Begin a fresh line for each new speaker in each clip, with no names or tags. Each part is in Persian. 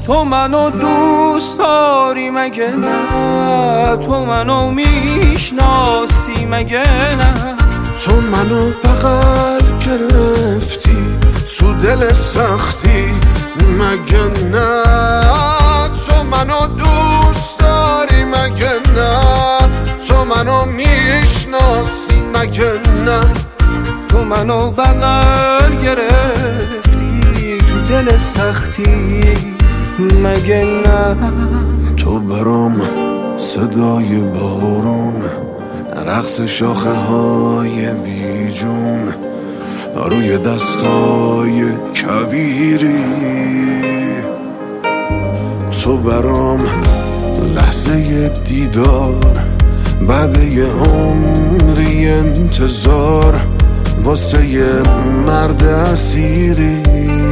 تو منو دوست داری مگه نه؟ تو منو میشناسی مگه نه؟
تو منو بغل گرفتی تو دل سختی مگه نه؟ تو منو دوست داری مگه نه؟ تو منو میشناسی مگه نه؟
تو منو بغل گرفتی تو دل سختی مگه نه؟
تو برام صدای بارون، رقص شاخه های بیجون روی دستای کویری. تو برام لحظه دیدار بعد یه عمری انتظار واسه یه مرد اسیری.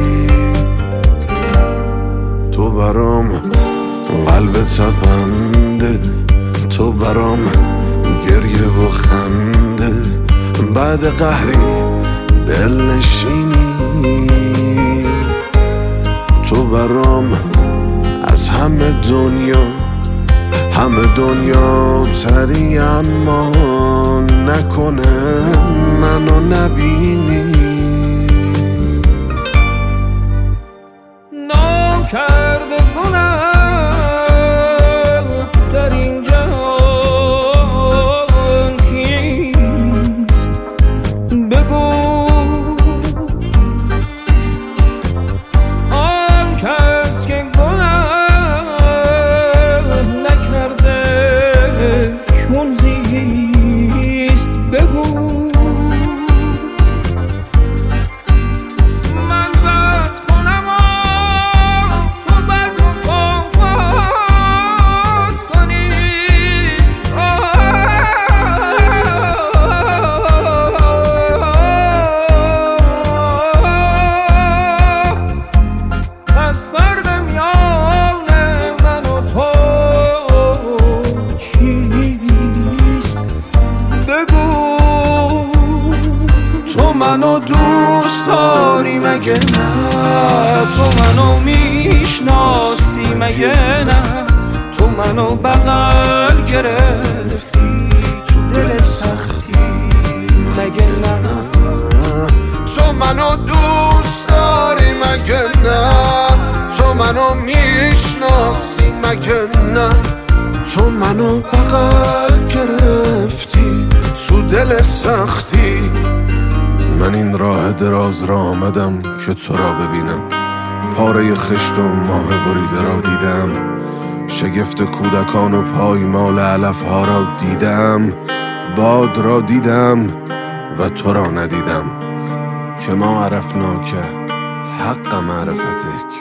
تو برام قلب تپنده، تو برام گریه و خنده بعد قهری دلنشینی. تو برام از همه دنیا تری، اما نکنه منو نبینی.
ناکرده گناه در این جهان کیست؟ بگو آن کس که گناه نکرده چون زیست. بگو منو دوست داری مگه نه؟ تو منو میشناسی مگه نه؟ تو منو بغل گرفتی تو دل سختی مگه نه؟
تو منو دوست داری مگه نه؟ تو منو میشناسی مگه نه؟ تو منو بغل گرفتی تو دل سختی. من این راه دراز را آمدم که تو را ببینم، پاره خشت و ماه بریده را دیدم، شگفت کودکان و پایمال علف ها را دیدم، باد را دیدم و تو را ندیدم که ما عرفنا که حق معرفته